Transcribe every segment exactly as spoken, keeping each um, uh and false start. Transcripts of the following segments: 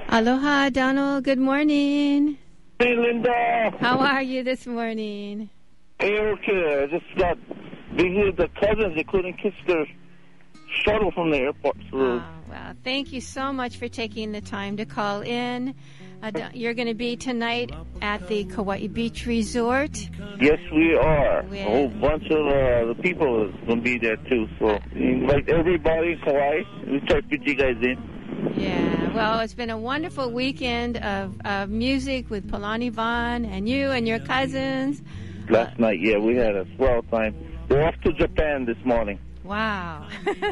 Aloha, Donald. Good morning. Hey, Linda. How are you this morning? Hey, okay. I just got visited the cousins. They couldn't kiss their shuttle from the airport. So. Oh, well, thank you so much for taking the time to call in. Uh, you're going to be tonight at the Kauai Beach Resort. Yes, we are. With... A whole bunch of uh, the people is going to be there, too. So, like everybody in Kauai, we try to put you guys in. Yeah, well, it's been a wonderful weekend of, of music with Palani Vaughn and you and your cousins. Last uh, night, yeah, we had a swell time. We're off to Japan this morning. Wow.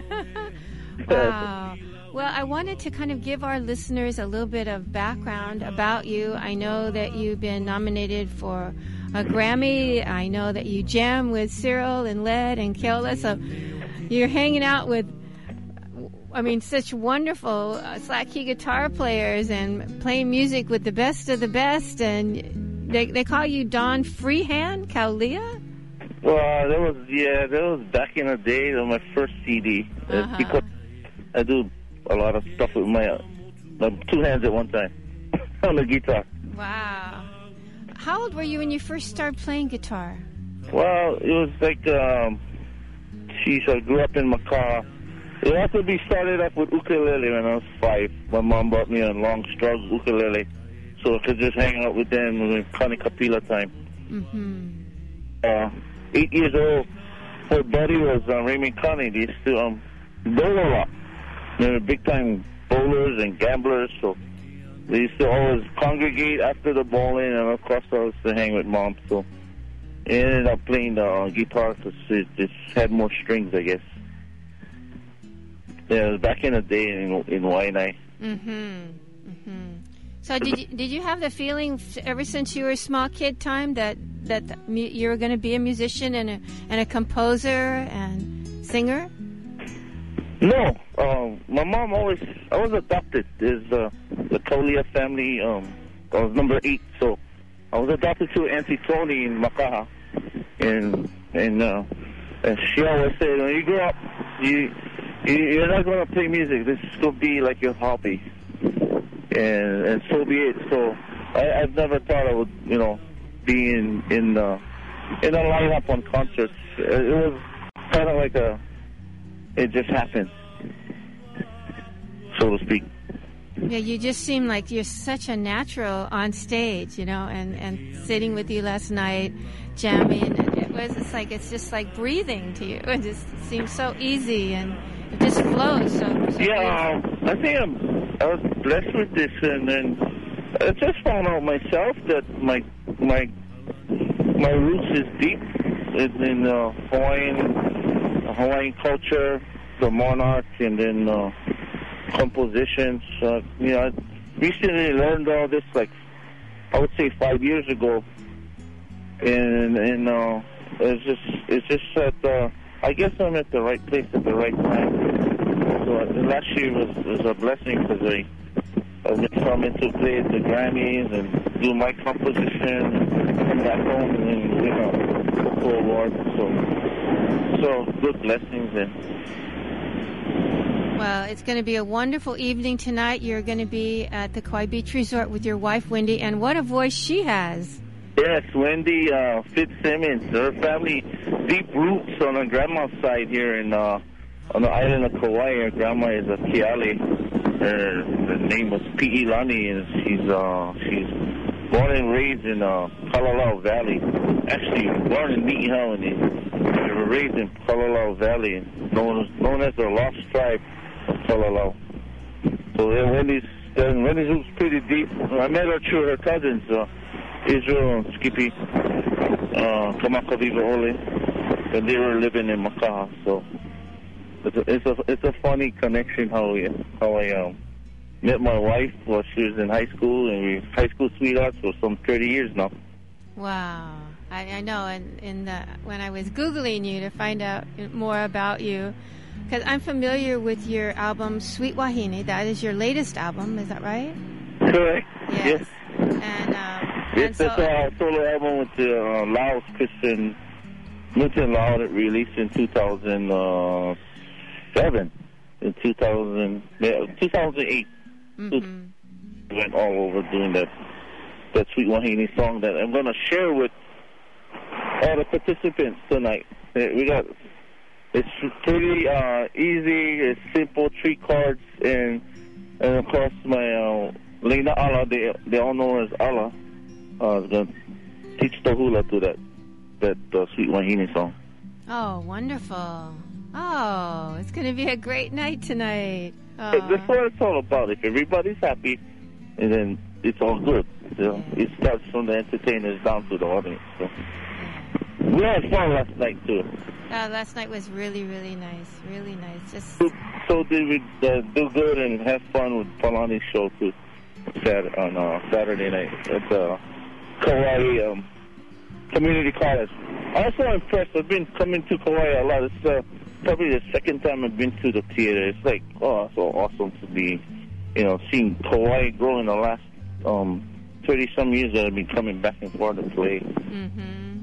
Wow. Well, I wanted to kind of give our listeners a little bit of background about you. I know that you've been nominated for a Grammy. I know that you jam with Cyril and Led and Keola. So you're hanging out with, I mean, such wonderful uh, slack key guitar players and playing music with the best of the best. And they they call you Don Freehand, Kaulia? Well, that was, yeah, that was back in the day on my first C D. Uh-huh. Because I do a lot of stuff with my, uh, my two hands at one time on the guitar. Wow. How old were you when you first started playing guitar? Well, it was like, um, geez, I grew up in Macau. It had to be started off with ukulele when I was five. My mom bought me a long strug ukulele, so I could just hang out with them in Connie Kapila time. Mm-hmm. Uh, eight years old, her buddy was uh, Raymond Connie. They used to um, bowl a lot. They were big-time bowlers and gamblers, so they used to always congregate after the bowling, and of course I used to hang with Mom. So I ended up playing the uh, guitar because it just had more strings, I guess. Yeah, it was back in the day in in Waianae. Mm-hmm. Mm-hmm. So did you, did you have the feeling ever since you were a small kid time that that you were going to be a musician and a and a composer and singer? No, um, my mom always. I was adopted. There's uh, the Kaulia family. Um, I was number eight, so I was adopted to Auntie Tony in Makaha, and and uh, and she always said, when you grow up, you you're not going to play music. This is going to be like your hobby, and and so be it. So I, I've never thought I would, you know, be in in uh, in a lineup on concerts. It was kind of like a. It just happened, so to speak. Yeah, you just seem like you're such a natural on stage, you know, and, and sitting with you last night, jamming. And it was, it's like, it's just like breathing to you. It just seems so easy and it just flows. So, so yeah, um, I think I'm, I was blessed with this, and then I just found out myself that my my my roots is deep in, in uh, Hawaiian. Hawaiian culture, the monarch, and then uh, compositions. Uh, you know, I recently learned all this, like, I would say five years ago. And, and uh, it's just, it's just that uh, I guess I'm at the right place at the right time. So uh, last year was, was a blessing because I, I was coming to play at the Grammys and do my composition and come back home and then win a Coco Award. So. So, good blessings. And well, it's going to be a wonderful evening tonight. You're going to be at the Kauai Beach Resort with your wife, Wendy, and what a voice she has. Yes, Wendy uh, Fitzsimmons. Her family, deep roots on her grandma's side here in uh, on the island of Kauai. Her grandma is a Keale. Her, her name was Pi'ilani, and she's, uh, she's born and raised in uh, Kalalau Valley. Actually, born in Niihau, and they were raised in Kalalau Valley, known as, known as the Lost Tribe of Kalalau. So yeah, Wendy's, uh, Wendy's roots pretty deep. I met her through her cousins, uh, Israel and Skippy, uh, Kamakaviva Ole, and they were living in Makaha. So it's a, it's a, it's a funny connection how, we, how I um, met my wife while she was in high school, and we high school sweethearts for some thirty years now. Wow. I, I know, and in the, when I was Googling you to find out more about you, because I'm familiar with your album, Sweet Wahine. That is your latest album, is that right? Correct. Yes. Yes. And, um, it's and so, a solo album with the uh, Laos Christian Milton Lau that released in two thousand seven, in two thousand, two thousand eight. mm-hmm. went all over doing that that Sweet Wahine song that I'm going to share with all the participants tonight. We got, it's pretty uh, easy, it's simple, three chords, and, and of course my uh, Lena Allah, they, they all know her as Allah, uh, is going to teach the hula to that, that uh, Sweet Wahine song. Oh, wonderful. Oh, it's going to be a great night tonight. Oh. That's what it's all about. If everybody's happy, and then it's all good. You know? Yeah. It starts from the entertainers down to the audience. So. Yeah. We had fun last night, too. Uh, last night was really, really nice. Really nice. Just So, so did we uh, do good and have fun with Palani's show, too, Saturday, on uh, Saturday night at the Kauai um, Community College. I'm so impressed. I've been coming to Kauai a lot. It's uh, probably the second time I've been to the theater. It's like, oh, so awesome to be, you know, seeing Kauai grow in the last um, thirty-some years that I've been coming back and forth to play. Mm-hmm.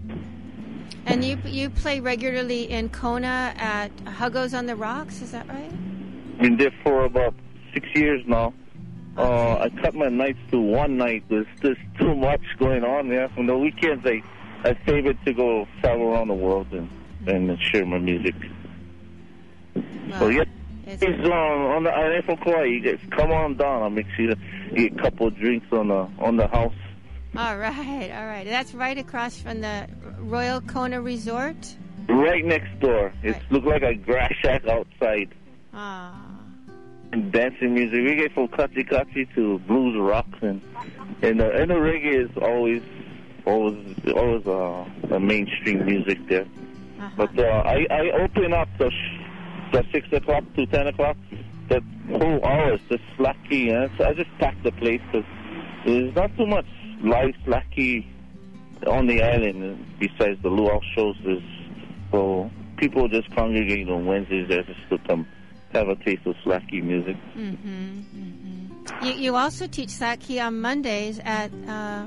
And you you play regularly in Kona at Huggos on the Rocks, is that right? Been there for about six years now. Okay. Uh, I cut my nights to one night. There's just too much going on there. On the weekends, I, I save it to go travel around the world and, and share my music. Well, so, yeah. It's It's on, on the island from Kauai. You guys come on down. I'll make sure you get a couple of drinks on the on the house. All right, all right. That's right across from the Royal Kona Resort? Right next door. It Right. looks like a grass shack outside. Ah. And dancing music. We get from kachi kachi to blues rock, and and, uh, and the reggae is always always always uh, a mainstream music there. Uh-huh. But uh, I I open up the sh- the six o'clock to ten o'clock. That whole hour is just slacky, and so I just pack the place because there's not too much live slacky on the island besides the luau shows. There's, so people just congregate on Wednesdays there just to come have a taste of slacky music. Mm-hmm, mm-hmm. You, you also teach slacky on Mondays at uh,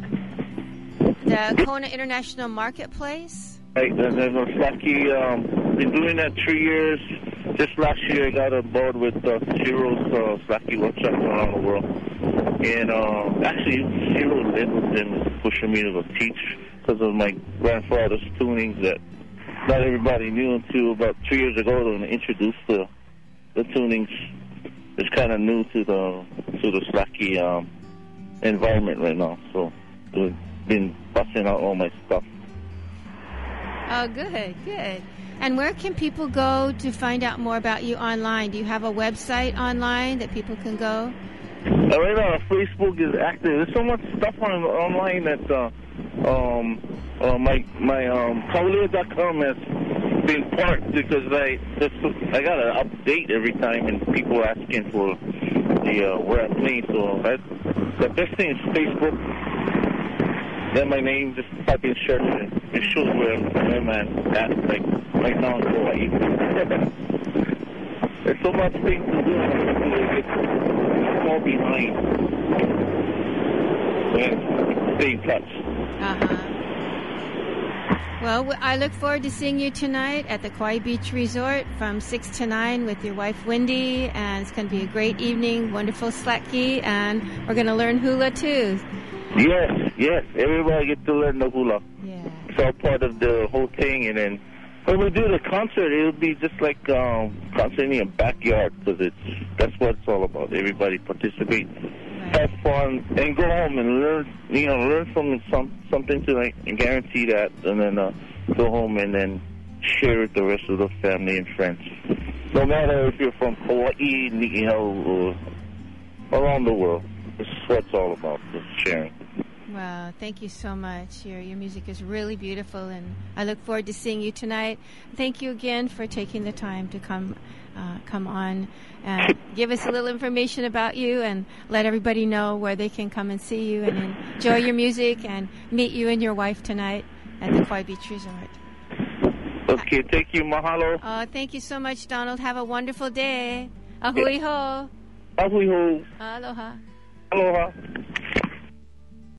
the Kona International Marketplace? Right, there's a slacky. Um, been doing that three years. Just last year I got on board with uh, Shiro's uh, slacky workshops around the world. And uh, actually, Shiro led with them and pushing me to go teach because of my grandfather's tunings that not everybody knew until about two years ago when I introduced the the tunings. It's kind of new to the to the slacky um, environment right now. So I've been busting out all my stuff. Oh, good, good. And where can people go to find out more about you online? Do you have a website online that people can go? Uh, right now, Facebook is active. There's so much stuff on online that uh, um, uh, my my um, Kaulia dot com has been parked because I just, I gotta update every time, and people are asking for the uh, where I'm playing. So I, the best thing is Facebook. Then my name, just type in search, and it shows where, where I'm at, like right now in Hawaii. There's so much things to do, and get fall behind. So stay in touch. Uh-huh. Well, w- I look forward to seeing you tonight at the Kauai Beach Resort from six to nine with your wife, Wendy, and it's going to be a great evening, wonderful slacky, and we're going to learn hula, too. Yes, yes. Everybody get to learn the hula. Yeah. It's all part of the whole thing. And then when we do the concert, it'll be just like um, concerting in a backyard because it's that's what it's all about. Everybody participate, Right. have fun, and go home and learn. You know, learn from some something to like guarantee that, and then uh, go home and then share with the rest of the family and friends. No matter if you're from Hawaii, you know, or around the world. This is what it's all about, just sharing. Wow, thank you so much. Your your music is really beautiful, and I look forward to seeing you tonight. Thank you again for taking the time to come uh, come on and give us a little information about you and let everybody know where they can come and see you and enjoy your music and meet you and your wife tonight at the Kauai Beach Resort. Okay, thank you. Mahalo. Oh, thank you so much, Donald. Have a wonderful day. Ahui ho. Ahui ho. Aloha. Aloha.